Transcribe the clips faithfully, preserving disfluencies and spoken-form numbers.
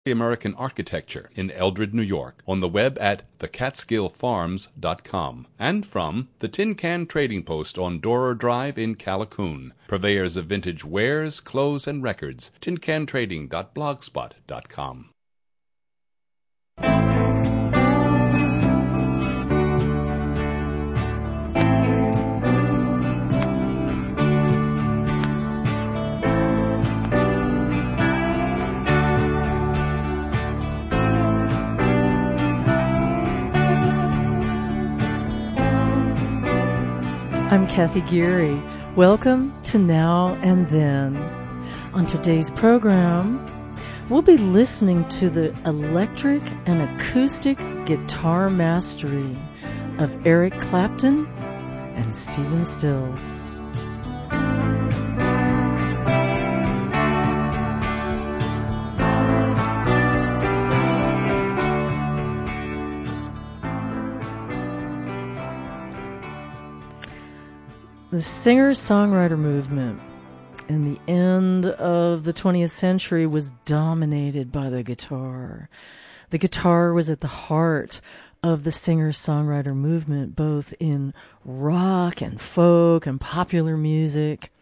American Architecture in Eldred, New York, on the web at the catskill farms dot com, and from the Tin Can Trading Post on Dorer Drive in Callicoon, purveyors of vintage wares, clothes, and records, tin can trading dot blogspot dot com. I'm Kathy Geary. Welcome to Now and Then. On today's program, we'll be listening to the electric and acoustic guitar mastery of Eric Clapton and Stephen Stills. The singer-songwriter movement in the end of the twentieth century was dominated by the guitar. The guitar was at the heart of the singer-songwriter movement, both in rock and folk and popular music.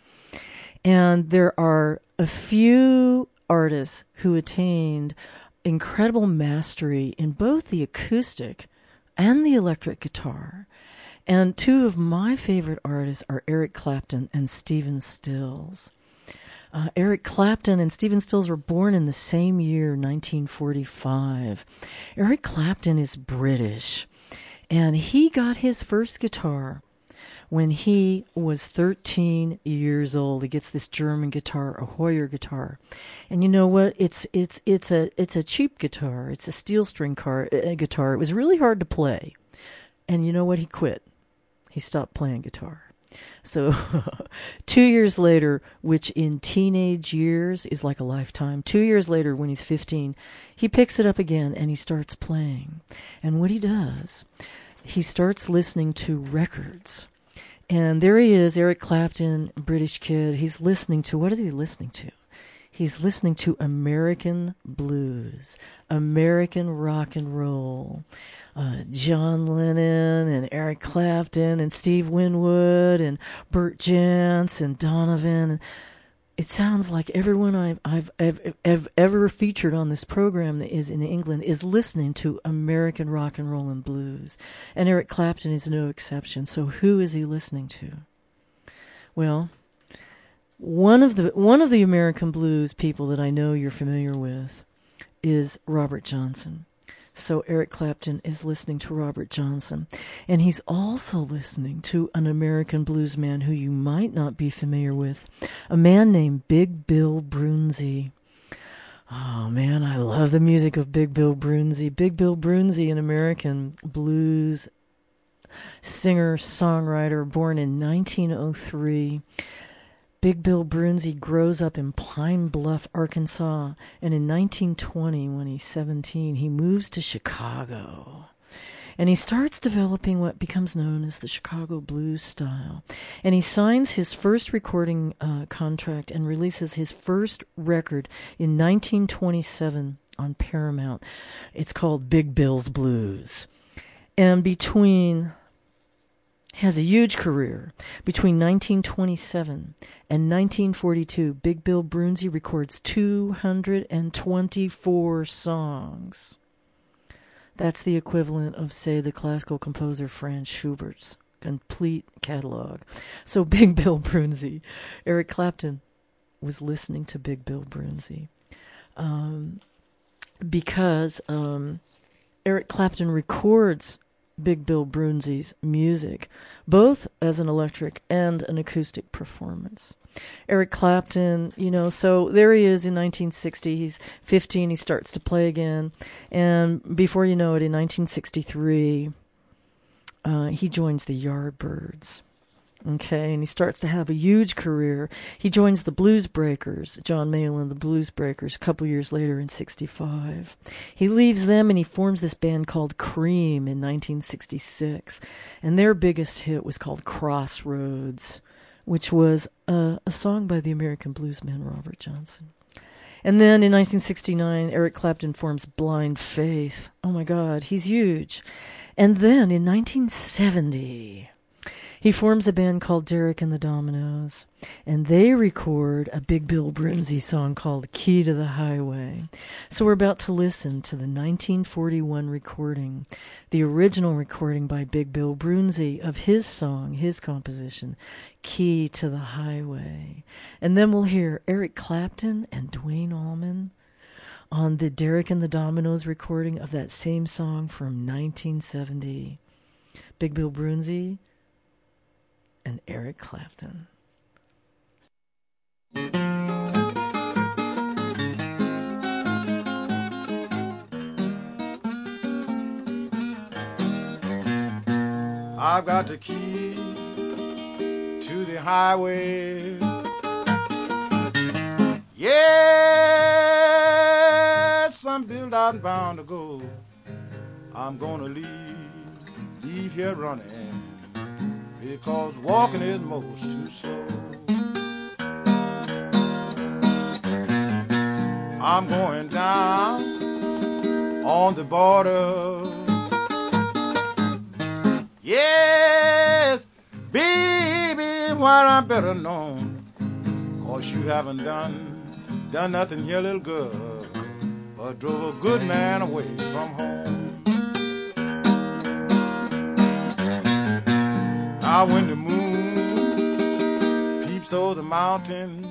And there are a few artists who attained incredible mastery in both the acoustic and the electric guitar. And two of my favorite artists are Eric Clapton and Stephen Stills. Uh, Eric Clapton and Stephen Stills were born in the same year, nineteen forty-five. Eric Clapton is British, and he got his first guitar when he was thirteen years old. He gets this German guitar, a Hoyer guitar. And you know what? It's it's it's a it's a cheap guitar. It's a steel string car, uh, guitar. It was really hard to play. And you know what? He quit. He stopped playing guitar. So two years later, which in teenage years is like a lifetime, two years later when he's fifteen, he picks it up again and he starts playing. And what he does, he starts listening to records. And there he is, Eric Clapton, British kid. He's listening to, what is he listening to? He's listening to American blues, American rock and roll. Uh, John Lennon and Eric Clapton and Steve Winwood and Bert Jansch and Donovan. It sounds like everyone I've, I've, I've, I've ever featured on this program that is in England is listening to American rock and roll and blues. And Eric Clapton is no exception. So who is he listening to? Well, one of the one of the American blues people that I know you're familiar with is Robert Johnson. So Eric Clapton is listening to Robert Johnson. And he's also listening to an American blues man who you might not be familiar with, a man named Big Bill Broonzy. Oh, man, I love the music of Big Bill Broonzy. Big Bill Broonzy, an American blues singer, songwriter, born in nineteen oh three. Big Bill Broonzy grows up in Pine Bluff, Arkansas, and in nineteen twenty, when he's seventeen, he moves to Chicago. And he starts developing what becomes known as the Chicago blues style. And he signs his first recording uh, contract and releases his first record in nineteen twenty-seven on Paramount. It's called Big Bill's Blues. And between... has a huge career. Between nineteen twenty-seven and nineteen forty-two, Big Bill Broonzy records two hundred twenty-four songs. That's the equivalent of, say, the classical composer Franz Schubert's complete catalog. So Big Bill Broonzy, Eric Clapton was listening to Big Bill Broonzy um, because um, Eric Clapton records Big Bill Broonzy's music, both as an electric and an acoustic performance. Eric Clapton, you know, so there he is in nineteen sixty. He's fifteen. He starts to play again. And before you know it, in nineteen sixty-three, uh, he joins the Yardbirds. Okay, and he starts to have a huge career. He joins the Blues Breakers, John Mayall and the Blues Breakers, a couple years later in sixty-five. He leaves them and he forms this band called Cream in nineteen sixty-six. And their biggest hit was called Crossroads, which was a, a song by the American bluesman Robert Johnson. And then in nineteen sixty-nine, Eric Clapton forms Blind Faith. Oh my God, he's huge. And then in nineteen seventy, he forms a band called Derek and the Dominoes, and they record a Big Bill Broonzy song called Key to the Highway. So we're about to listen to the nineteen forty-one recording, the original recording by Big Bill Broonzy of his song, his composition, Key to the Highway. And then we'll hear Eric Clapton and Duane Allman on the Derek and the Dominoes recording of that same song from nineteen seventy. Big Bill Broonzy and Eric Clapton. I've got the key to the highway. Yes, I'm built out and bound to go. I'm gonna leave, leave here running, because walking is most too slow. I'm going down on the border. Yes, baby, why I'm better known, 'cause you haven't done, done nothing here, little girl, but drove a good man away from home. Now when the moon peeps over the mountain,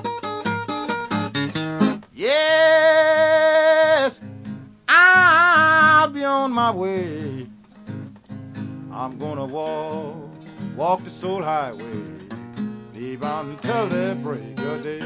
yes, I'll be on my way. I'm gonna walk, walk the soul highway, leave out until the break of day.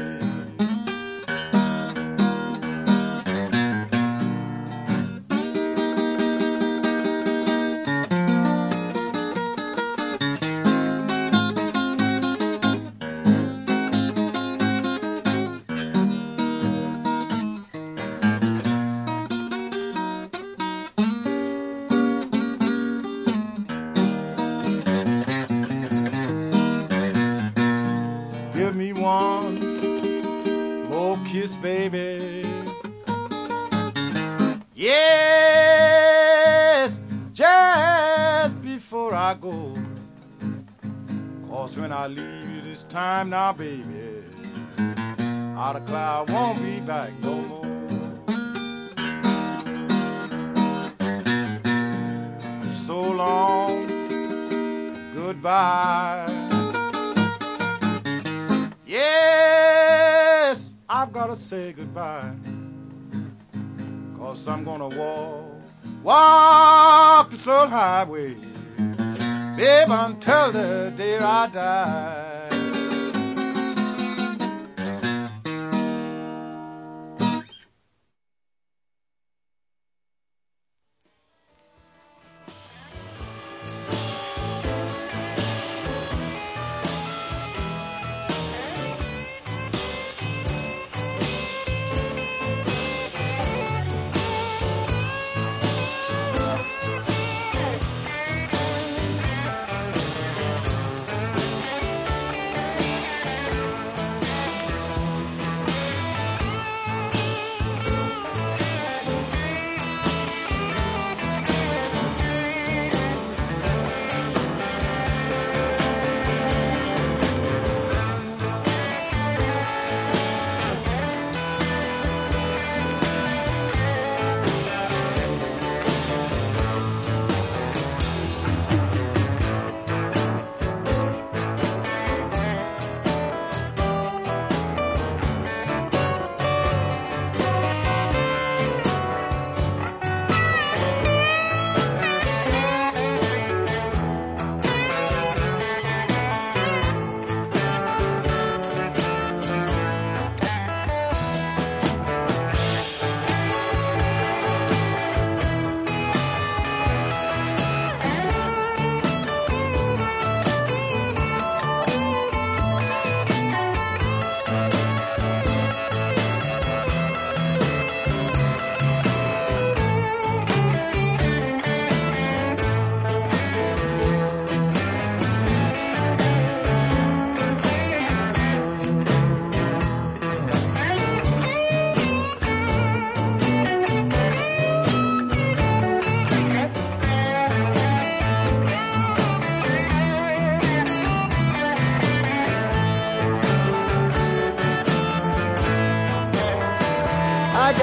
Baby, yes, just before I go, 'cause when I leave you this time now, baby, out of cloud won't be back no more. So long, goodbye. Yes, I've got to say goodbye, 'cause I'm gonna walk, walk the soul highway, babe, until the day I die.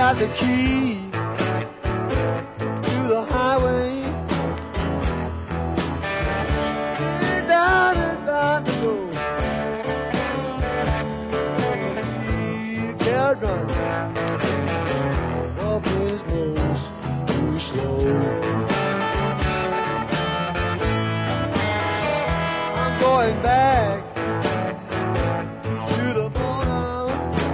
got the key to the highway. Get down and find the road. Leave here running. Walking is most too slow. I'm going back to the bottom.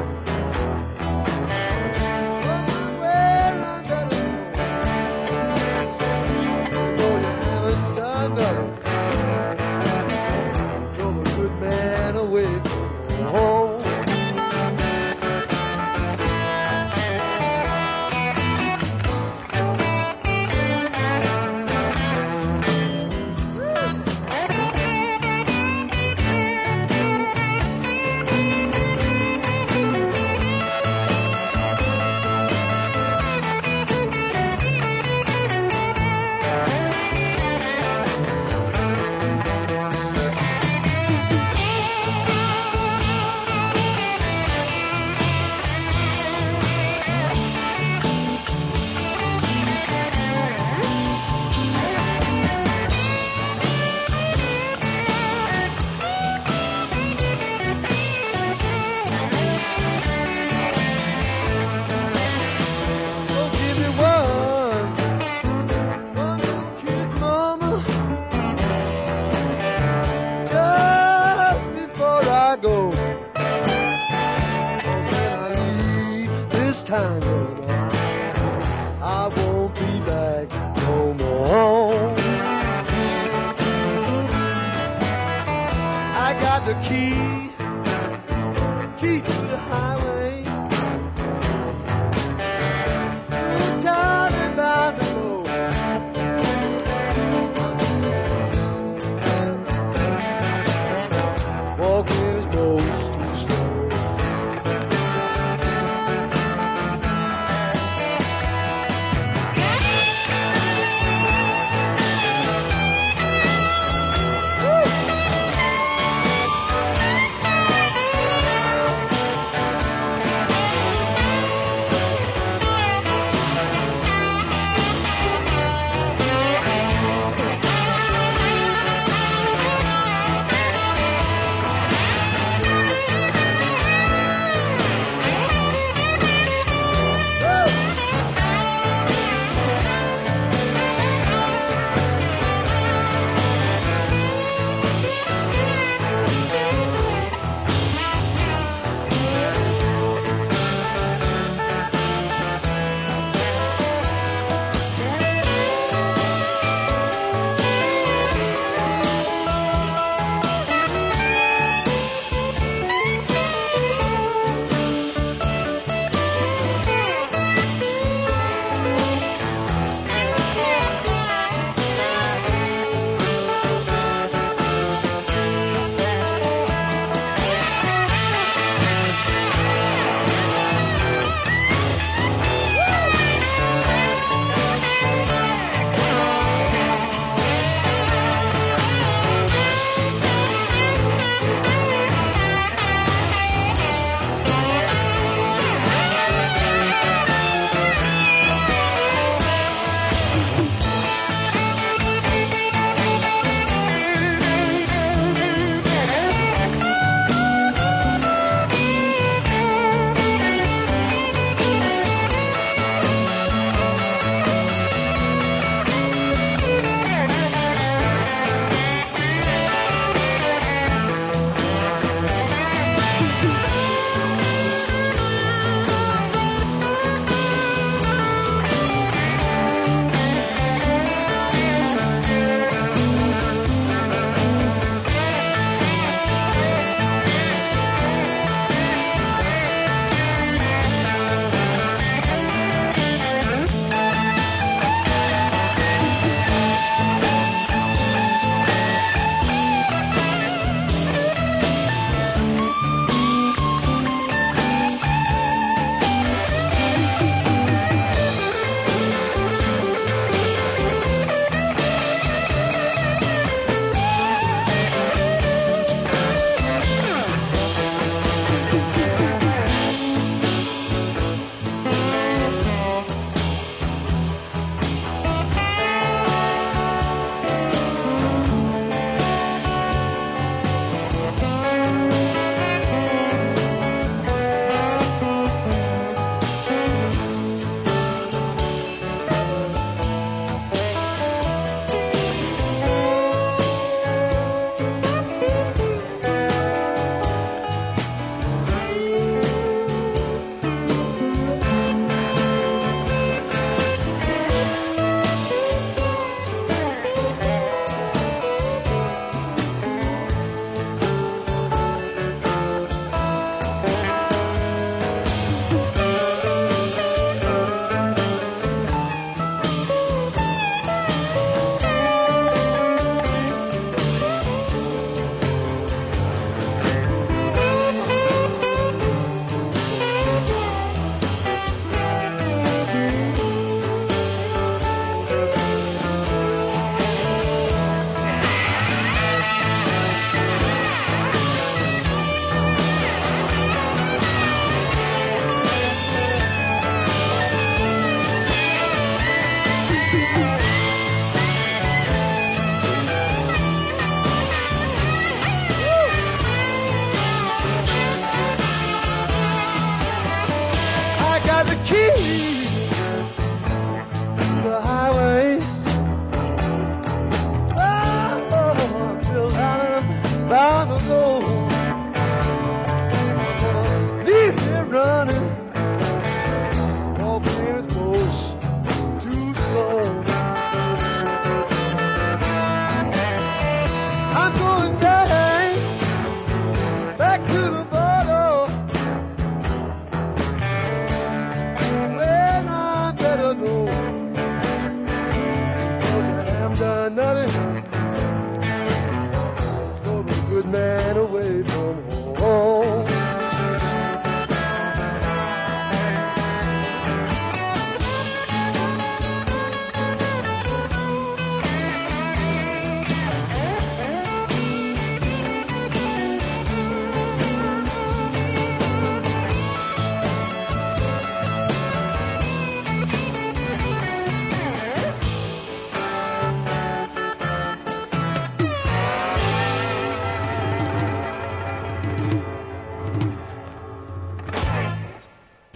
Where I'm gonna go. No, you haven't done nothing. Drove a good man away from home. Don't give me one, one little kiss, mama, just before I go. 'Cause when I leave this time, brother, I won't be back no more. I got the key, key to the highway. Good time and bound to go. Walking is most too slow. Woo!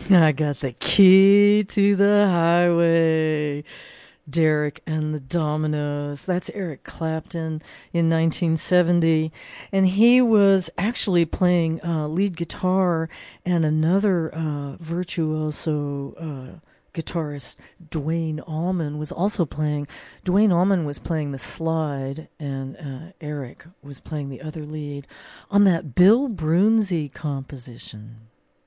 I got the key to the highway. Derek and the Dominoes. That's Eric Clapton in nineteen seventy. And he was actually playing uh, lead guitar, and another uh, virtuoso uh, guitarist, Duane Allman, was also playing. Duane Allman was playing the slide, and uh, Eric was playing the other lead on that Bill Broonzy composition.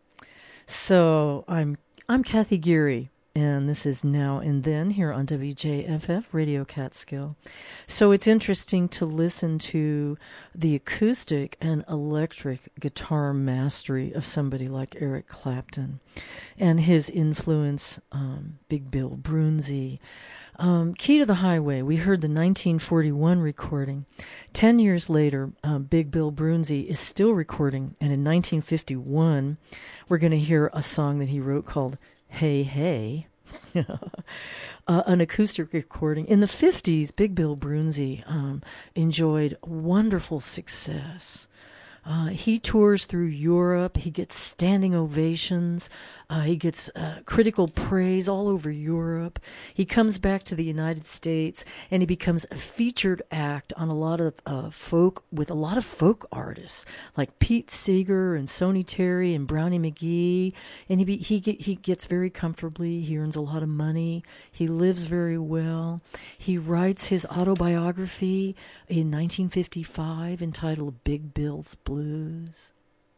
So I'm I'm Kathy Geary, and this is Now and Then here on W J F F Radio Catskill. So it's interesting to listen to the acoustic and electric guitar mastery of somebody like Eric Clapton and his influence, um, Big Bill Broonzy. Um, Key to the Highway, we heard the nineteen forty-one recording. Ten years later, uh, Big Bill Broonzy is still recording, and in nineteen fifty-one, we're going to hear a song that he wrote called Hey Hey, uh, an acoustic recording. In the fifties, Big Bill Broonzy um, enjoyed wonderful success. Uh, he tours through Europe. He gets standing ovations. Uh, he gets uh, critical praise all over Europe. He comes back to the United States, and he becomes a featured act on a lot of uh, folk, with a lot of folk artists like Pete Seeger and Sonny Terry and Brownie McGee. And he be, he get, he gets very comfortably. He earns a lot of money. He lives very well. He writes his autobiography in nineteen fifty-five entitled Big Bill's Blues.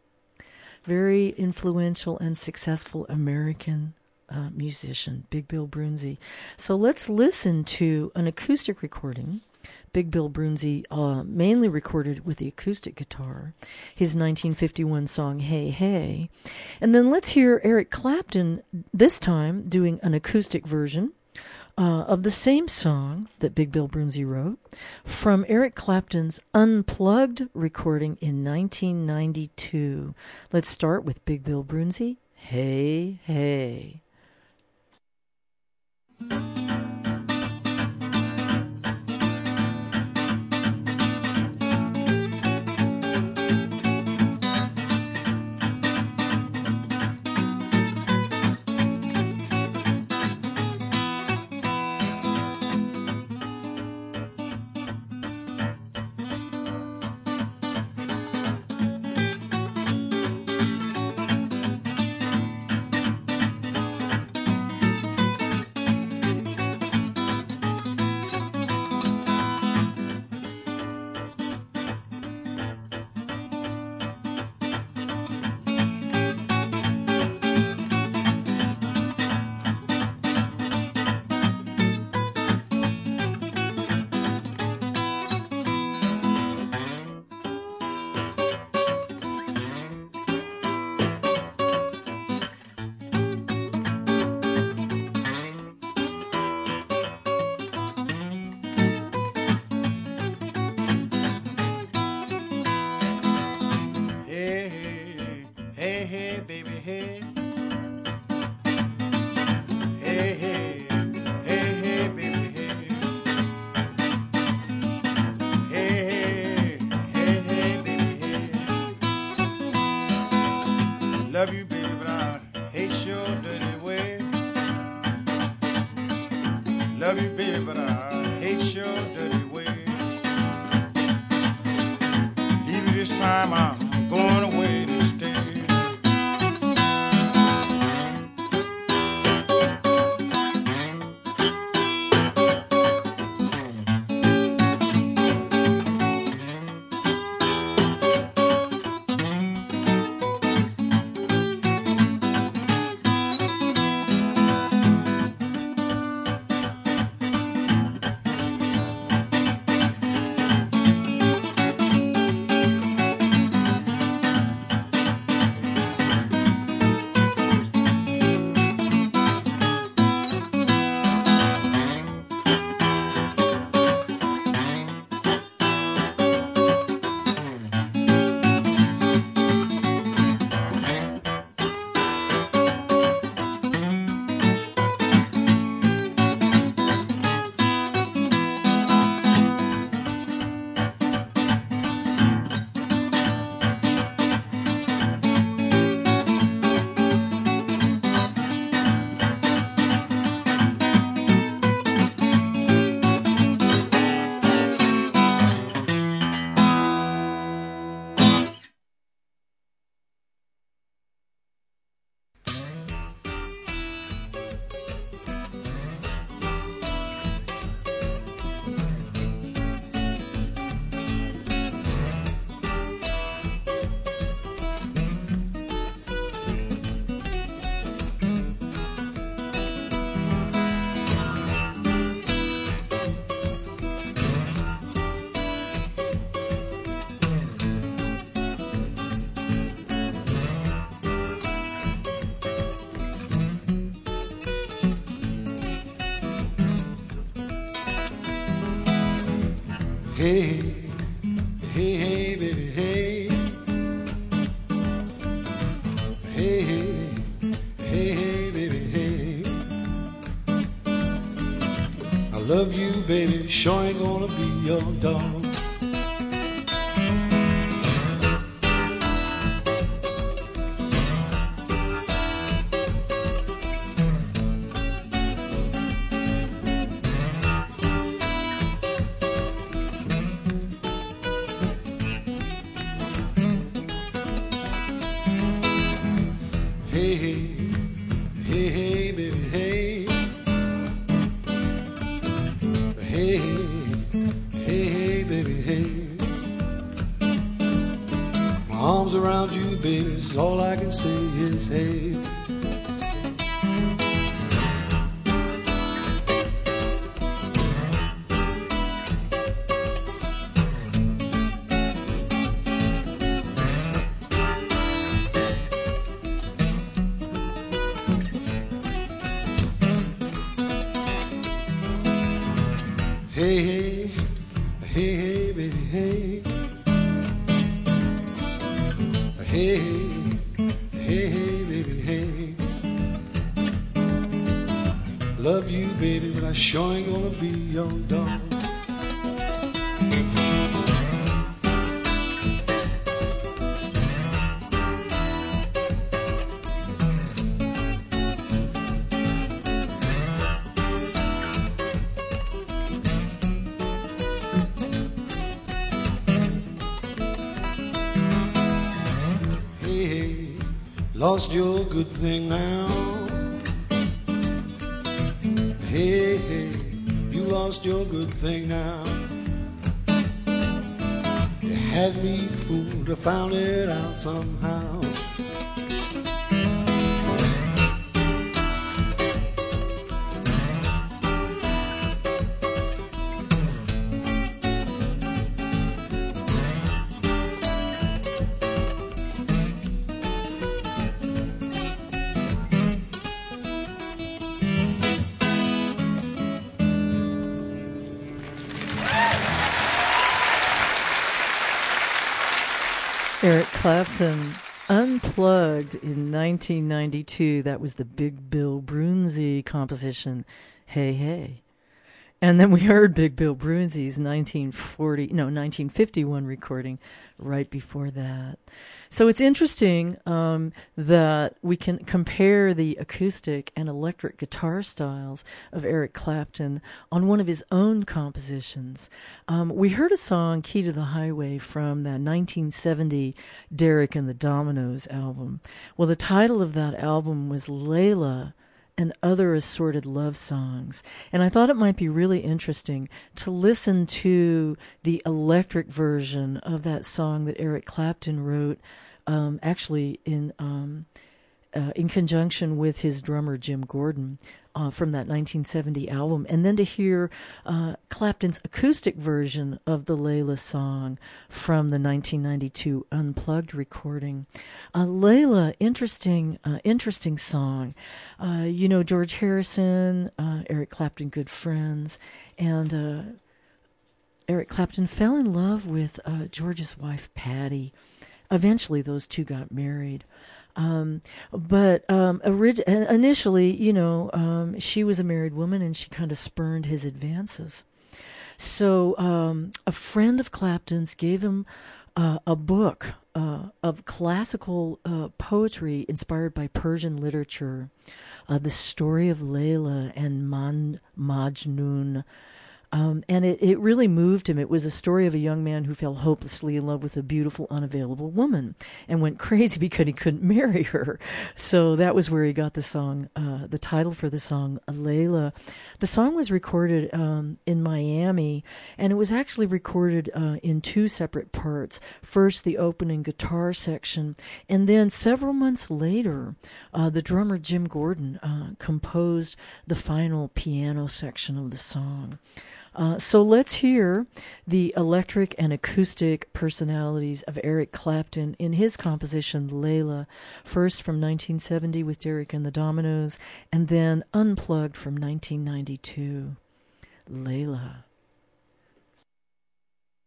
Very influential and successful American uh, musician, Big Bill Broonzy. So let's listen to an acoustic recording. Big Bill Broonzy uh, mainly recorded with the acoustic guitar, his nineteen fifty-one song, Hey Hey. And then let's hear Eric Clapton, this time doing an acoustic version Uh, of the same song that Big Bill Broonzy wrote, from Eric Clapton's Unplugged recording in nineteen ninety-two. Let's start with Big Bill Broonzy, Hey Hey. Love you, baby, but I hate your dirty way. Love you, baby, but I hate your dirty way. Leave you this time, I'm going away to stay. Hey, hey, hey, baby, hey. Hey, hey, hey, hey, baby, hey. I love you, baby, sure ain't gonna be your dog. Hey, hey, hey, baby, hey. Hey, hey, hey, baby, hey. My arms around you, baby, is all I can say is hey. Hey, hey, hey, hey, baby, hey. Hey, hey, hey, baby, hey. Love you, baby, but I sure ain't gonna be your dog. Lost your good thing now. Hey, hey, you lost your good thing now. You had me fooled, I found it out somehow. Eric Clapton, Unplugged in nineteen ninety-two. That was the Big Bill Broonzy composition, Hey Hey. And then we heard Big Bill Broonzy's nineteen forty, no, nineteen fifty-one recording right before that. So it's interesting um, that we can compare the acoustic and electric guitar styles of Eric Clapton on one of his own compositions. Um, we heard a song, Key to the Highway, from that nineteen seventy Derek and the Dominoes album. Well, the title of that album was Layla and Other Assorted Love Songs. And I thought it might be really interesting to listen to the electric version of that song that Eric Clapton wrote, um, actually in um, uh, in conjunction with his drummer Jim Gordon, uh, from that nineteen seventy album, and then to hear uh, Clapton's acoustic version of the Layla song from the nineteen ninety-two Unplugged recording. Uh, Layla, interesting, uh, interesting song. Uh, you know, George Harrison, uh, Eric Clapton, good friends, and uh, Eric Clapton fell in love with uh, George's wife, Patty. Eventually, those two got married. Um, but um, orig- initially, you know, um, she was a married woman and she kind of spurned his advances. So um, a friend of Clapton's gave him uh, a book uh, of classical uh, poetry inspired by Persian literature, uh, the story of Layla and Man- Majnun. Um, and it, it really moved him. It was a story of a young man who fell hopelessly in love with a beautiful, unavailable woman and went crazy because he couldn't marry her. So that was where he got the song, uh, the title for the song, Layla. The song was recorded um, in Miami, and it was actually recorded uh, in two separate parts. First, the opening guitar section, and then several months later, uh, the drummer Jim Gordon uh, composed the final piano section of the song. Uh, so let's hear the electric and acoustic personalities of Eric Clapton in his composition Layla, first from nineteen seventy with Derek and the Dominoes, and then Unplugged from nineteen ninety-two. Layla.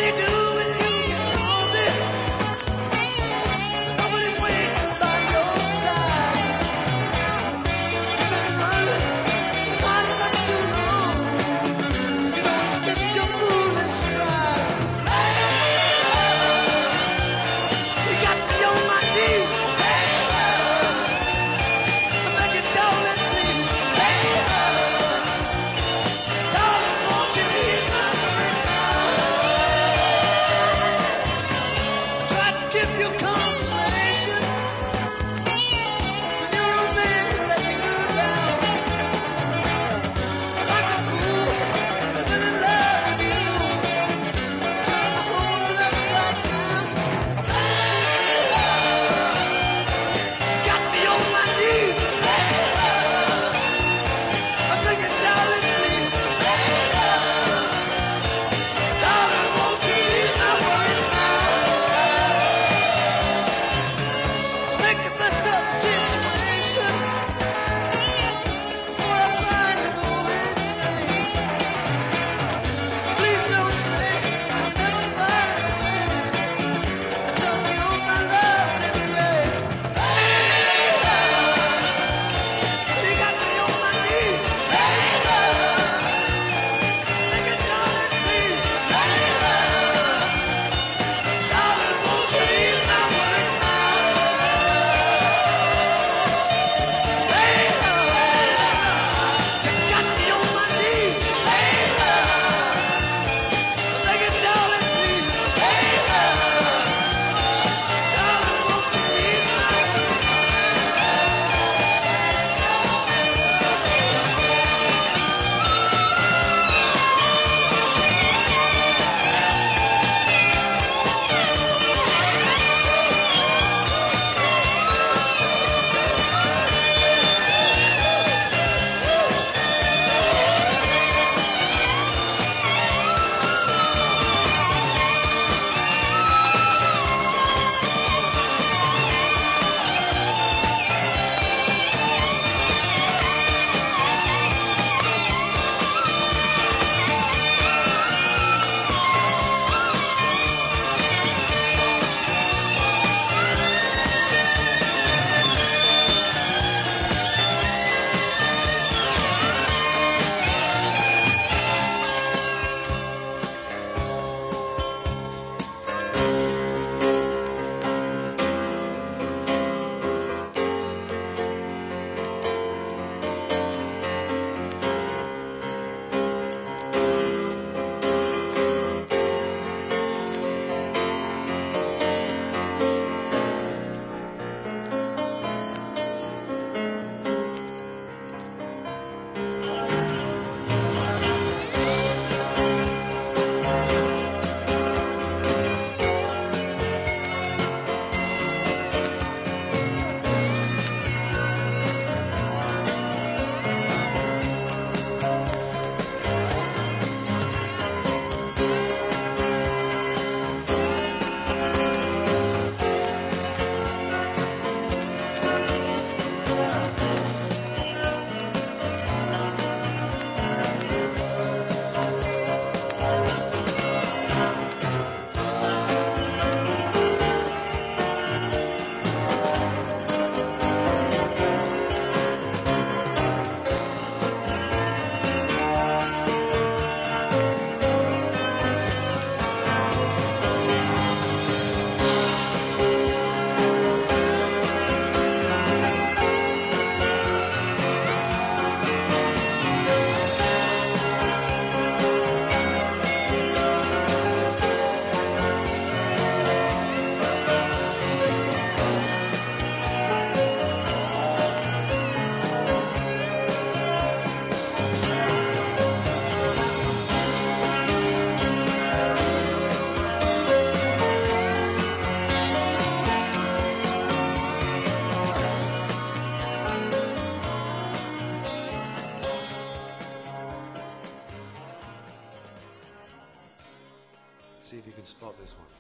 See if you can spot this one.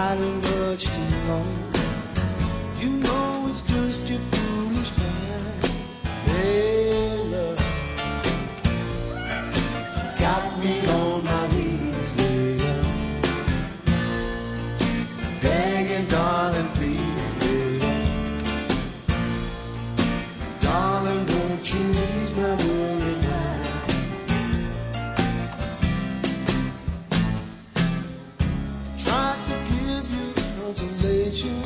hiding much too long. You know it's just your foolish mind. Hey, love, got me on my knees, baby, begging, darling, please, baby, darling, won't you ease my worry mind? Tried to give you consolation.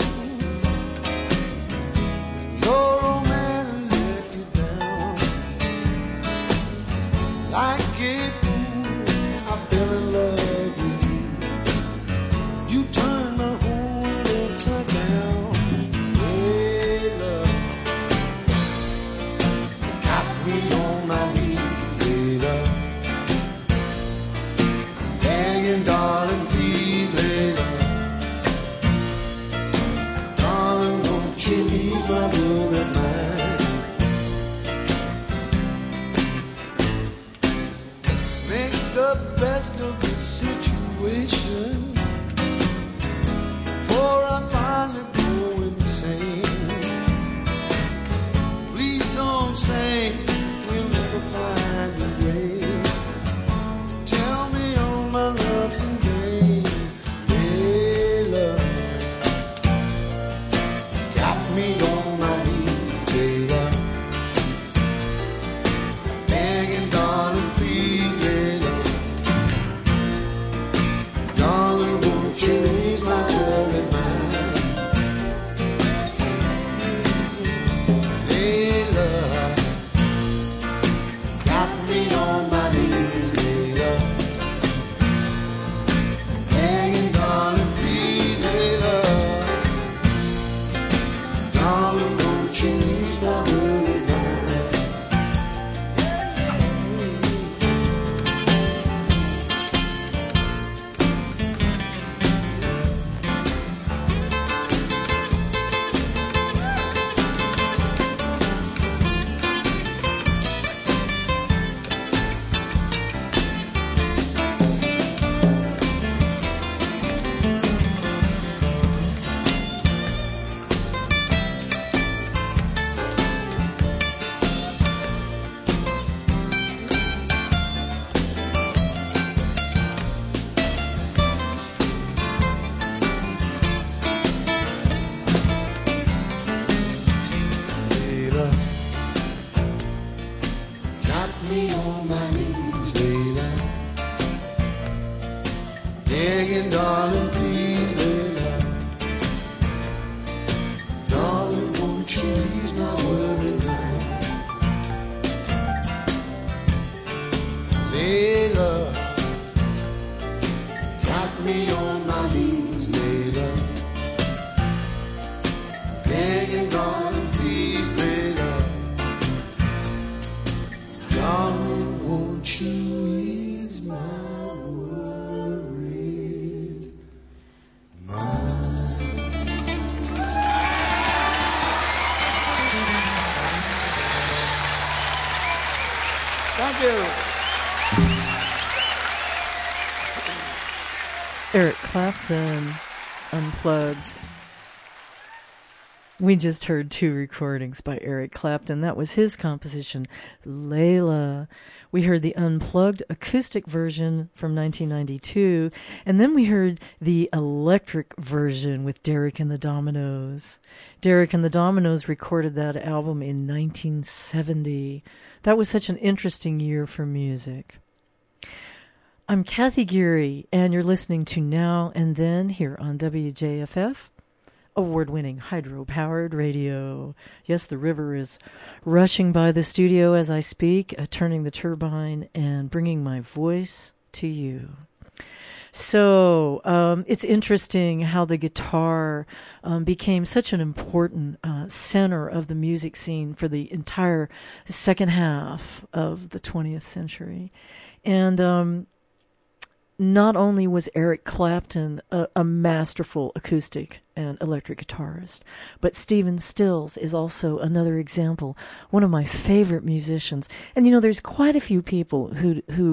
Your old man let you down. Like a fool, I fell in love with you. You turned my whole world upside down. Hey, love, got me on my knees, baby, begging, darling, please, baby, darling, won't you ease my worried mind? Make the best of the situation, for I finally go insane. Please don't say we'll never find the grave. Tell me all my love's in vain. Hey, love, got me on my knees, baby, begging, darling, please, baby, darling, won't you ease my troubled mind? Hey, love, got me on my knees, baby, begging, darling, please, baby, darling, won't you ease my worried mind? Baby, got me on my knees, baby, begging, darling, please, baby, darling, won't you ease my worried mind? Hey, love, got me on my knees, baby, begging, darling, please, baby, darling, won't you ease my worried mind? Thank you. Eric Clapton, Unplugged. We just heard two recordings by Eric Clapton. That was his composition, Layla. We heard the unplugged acoustic version from nineteen ninety-two, and then we heard the electric version with Derek and the Dominoes. Derek and the Dominoes recorded that album in nineteen seventy. That was such an interesting year for music. I'm Kathy Geary, and you're listening to Now and Then here on W J F F. Award-winning hydro-powered radio. Yes, the river is rushing by the studio as I speak, uh, turning the turbine and bringing my voice to you. So um, it's interesting how the guitar um, became such an important uh, center of the music scene for the entire second half of the twentieth century. And um, not only was Eric Clapton a, a masterful acoustic and electric guitarist, but Stephen Stills is also another example, one of my favorite musicians. And you know, there's quite a few people who who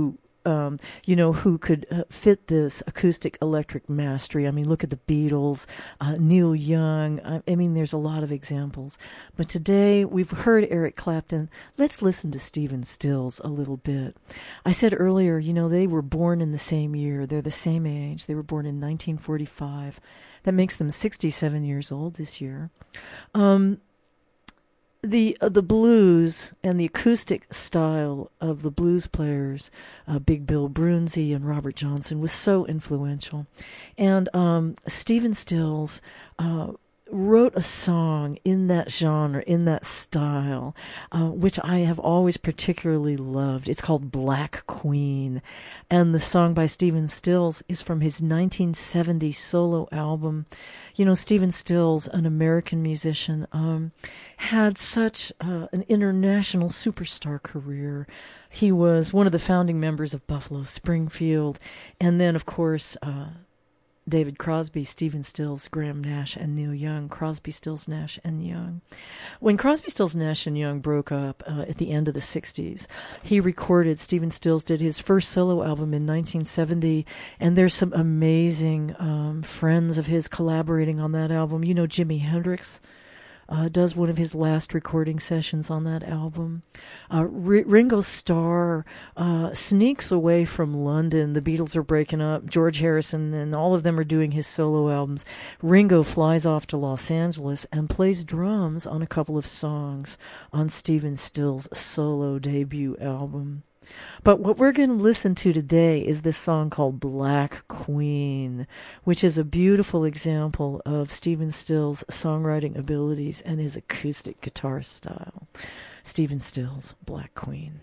um, you know, who could uh, fit this acoustic electric mastery. I mean, look at the Beatles, uh, Neil Young. I, I mean, there's a lot of examples. But today we've heard Eric Clapton. Let's listen to Stephen Stills a little bit. I said earlier, you know, they were born in the same year. They're the same age. They were born in nineteen forty-five. That makes them sixty-seven years old this year. Um, the uh, the blues and the acoustic style of the blues players, uh, Big Bill Broonzy and Robert Johnson, was so influential. And um, Stephen Stills uh, wrote a song in that genre, in that style, uh, which I have always particularly loved. It's called Black Queen. And the song by Stephen Stills is from his nineteen seventy solo album. You know, Stephen Stills, an American musician, um, had such uh, an international superstar career. He was one of the founding members of Buffalo Springfield. And then, of course, uh, David Crosby, Stephen Stills, Graham Nash, and Neil Young. Crosby, Stills, Nash, and Young. When Crosby, Stills, Nash, and Young broke up uh, at the end of the sixties, he recorded, Stephen Stills did his first solo album in nineteen seventy, and there's some amazing um, friends of his collaborating on that album. You know, Jimi Hendrix Uh, does one of his last recording sessions on that album. Uh, R- Ringo Starr uh, sneaks away from London. The Beatles are breaking up. George Harrison and all of them are doing his solo albums. Ringo flies off to Los Angeles and plays drums on a couple of songs on Stephen Stills' solo debut album. But what we're going to listen to today is this song called Black Queen, which is a beautiful example of Stephen Stills' songwriting abilities and his acoustic guitar style. Stephen Stills, Black Queen.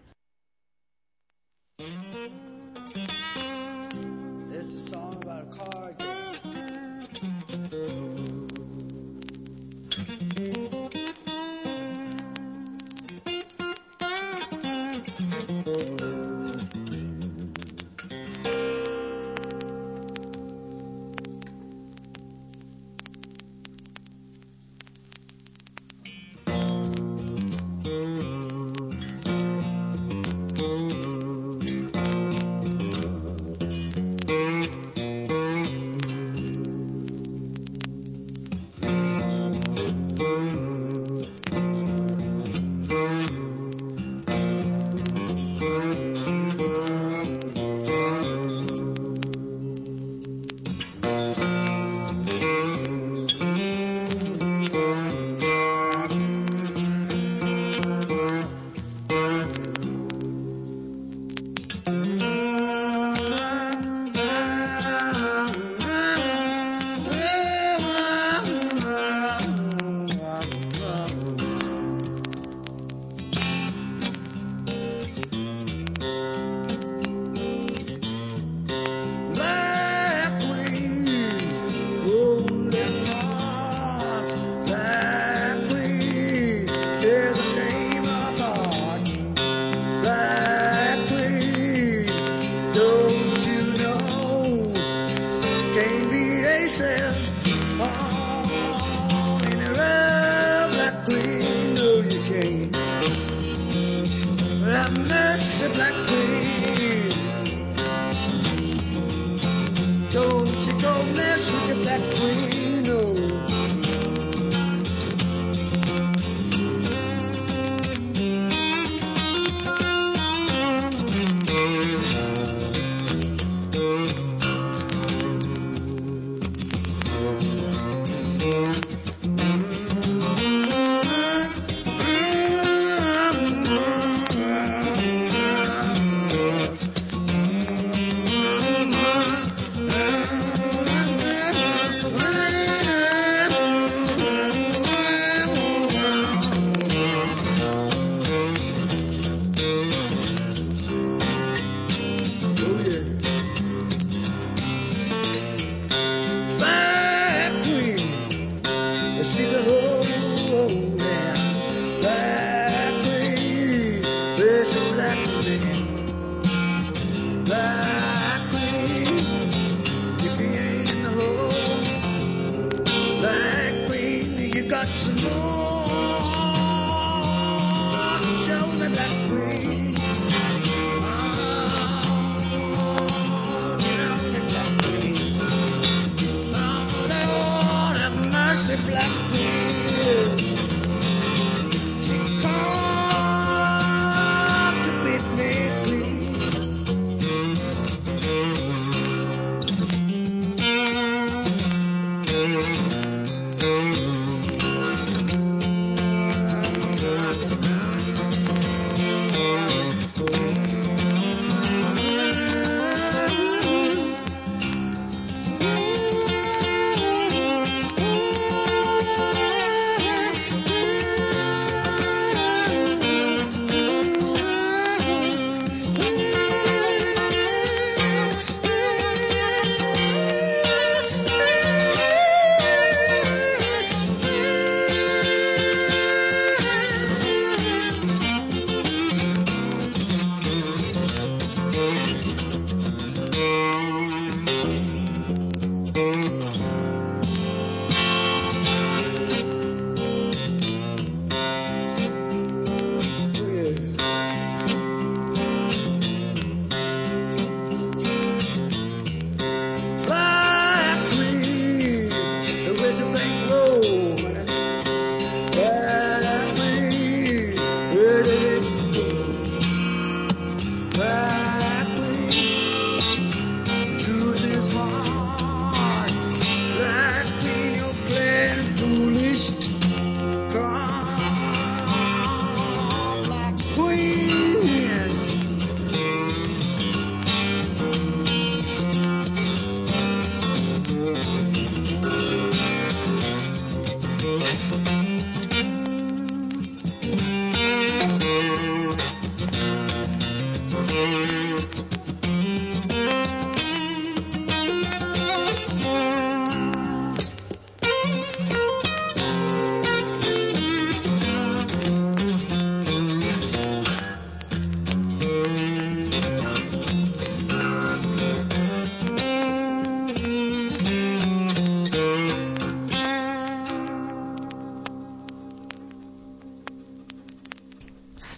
This is a song about a card game.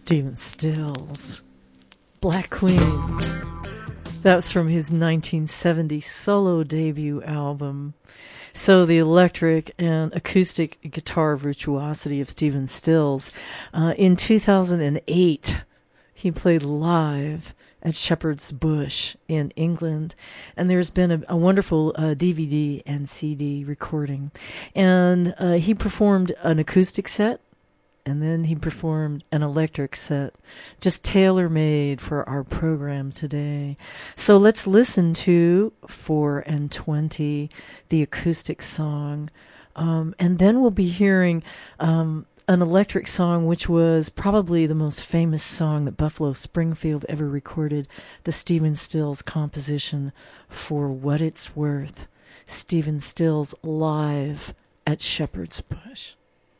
Stephen Stills, Black Queen. That was from his nineteen seventy solo debut album. So the electric and acoustic guitar virtuosity of Stephen Stills. Uh, in two thousand eight, he played live at Shepherd's Bush in England, and there's been a, a wonderful uh, D V D and C D recording. And uh, he performed an acoustic set, and then he performed an electric set, just tailor-made for our program today. So let's listen to four and twenty, the acoustic song, um, and then we'll be hearing um, an electric song, which was probably the most famous song that Buffalo Springfield ever recorded, the Stephen Stills composition, For What It's Worth. Stephen Stills live at Shepherd's Bush.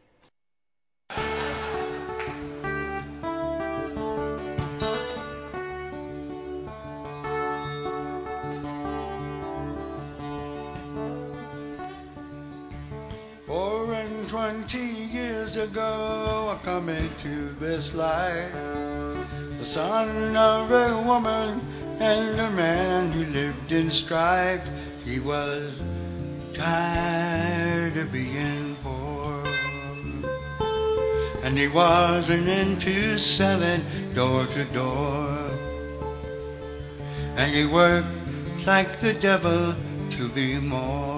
Four and twenty years ago, I come into this life, the son of a woman and a man who lived in strife. He was tired of being poor, and he wasn't into selling door to door, and he worked like the devil to be more.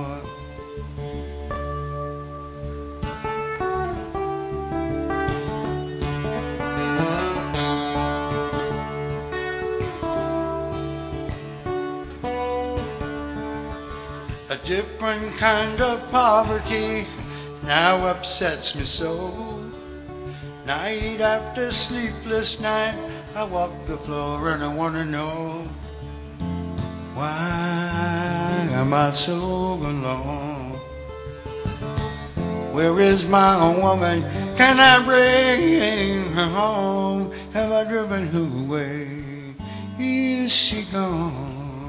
A different kind of poverty now upsets me so. Night after sleepless night, I walk the floor and I want to know, why am I so alone? Where is my woman? Can I bring her home? Have I driven her away? Is she gone?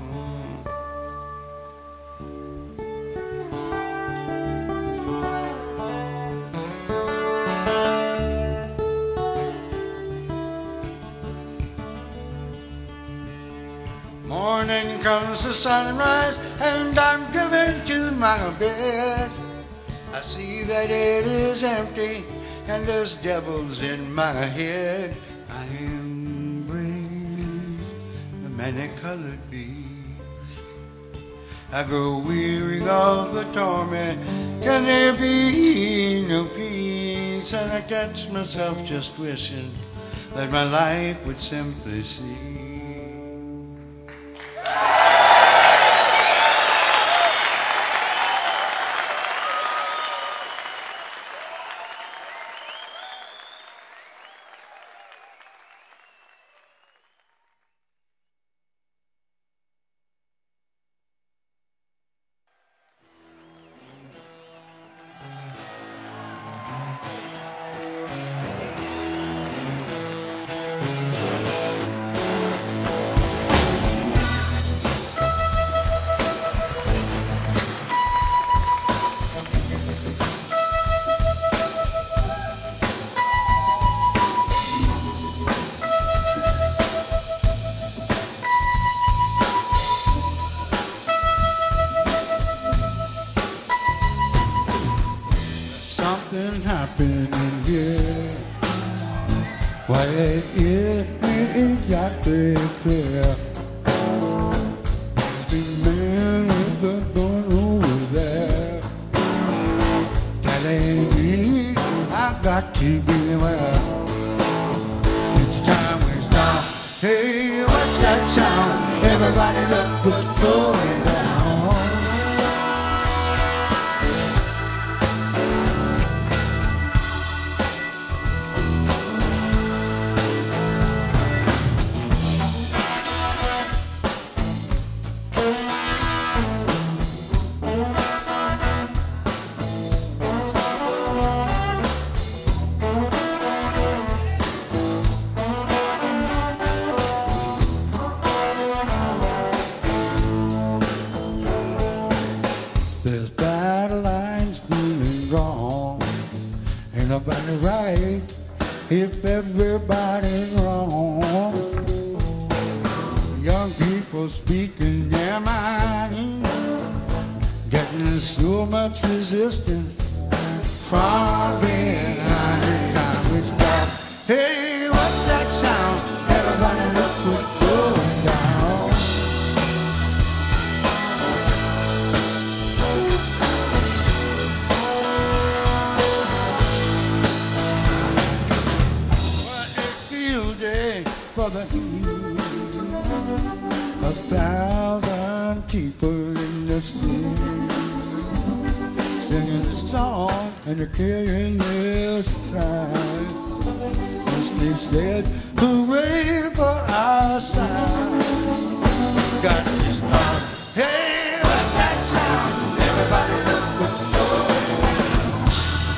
Morning comes the sunrise and I'm driven to my bed. I see that it is empty and there's devils in my head. I embrace the many-colored beast. I grow weary of the torment. Can there be no peace? And I catch myself just wishing that my life would simply cease. Something happening here. Why it is exactly clear. The man with the gun over there telling me I got to beware. It's time we stop. Hey, what's that sound? Everybody look what's going down. There's battle lines feeling wrong. Ain't nobody right, if everybody's wrong. Young people speaking their mind, getting so much resistance from behind. Time we stop. Hey, what's that sound? Everybody look what's going down. Well, it feels day for the heat. A thousand people in the street singing a song and they're carrying their sign. They said, hooray for our side. Got to stop. Hey, what's that sound? Everybody look what's going on.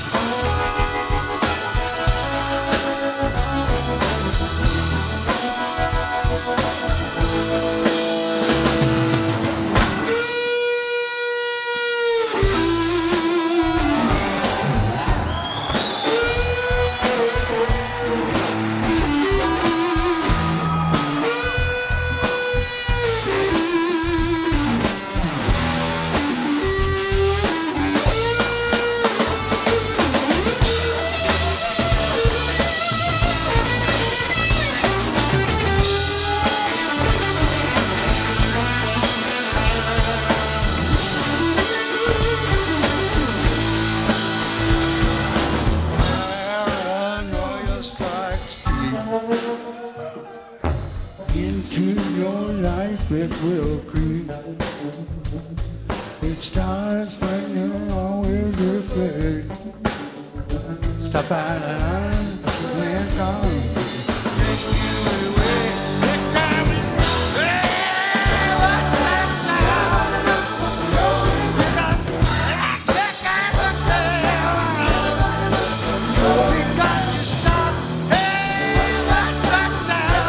It will creep. It starts when you're always afraid. Stop by the line, man, come. Take you away. Take time. Hey, what's that sound? We got that kind of sound. We got to stop. Hey, what's that sound?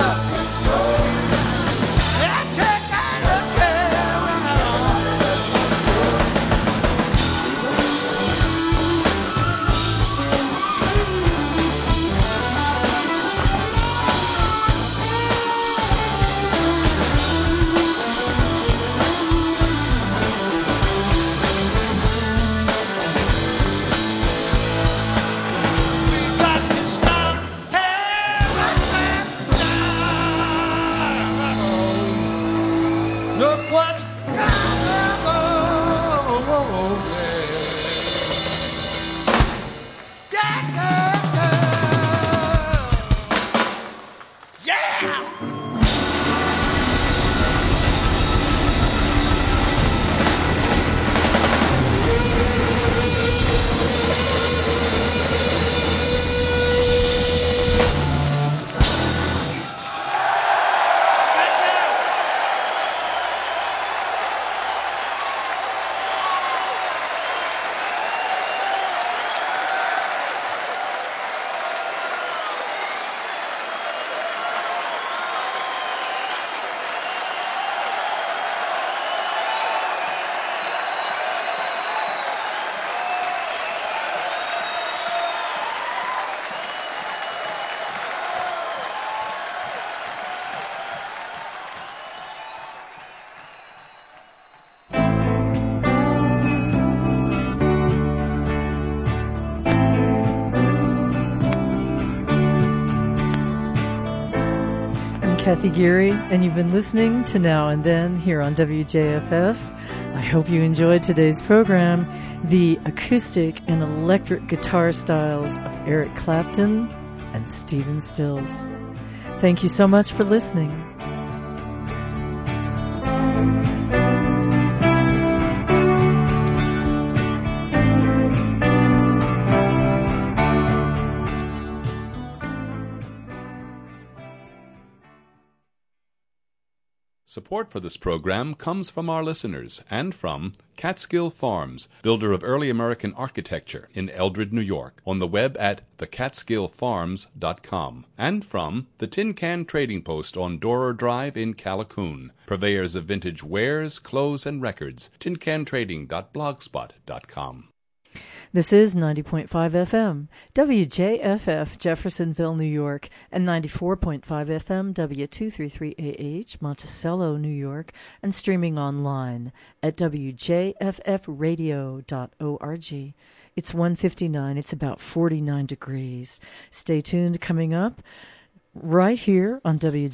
Kathy Geary, and you've been listening to Now and Then here on W J F F. I hope you enjoyed today's program, the acoustic and electric guitar styles of Eric Clapton and Stephen Stills. Thank you so much for listening. Support for this program comes from our listeners and from Catskill Farms, builder of early American architecture in Eldred, New York, on the web at the catskill farms dot com, and from the Tin Can Trading Post on Dorer Drive in Callicoon, purveyors of vintage wares, clothes, and records, tin can trading dot blogspot dot com. This is ninety point five F M, W J F F, Jeffersonville, New York, and ninety-four point five F M, W two thirty-three A H, Monticello, New York, and streaming online at W J F F radio dot org. It's one fifty-nine. It's about forty-nine degrees. Stay tuned. Coming up right here on W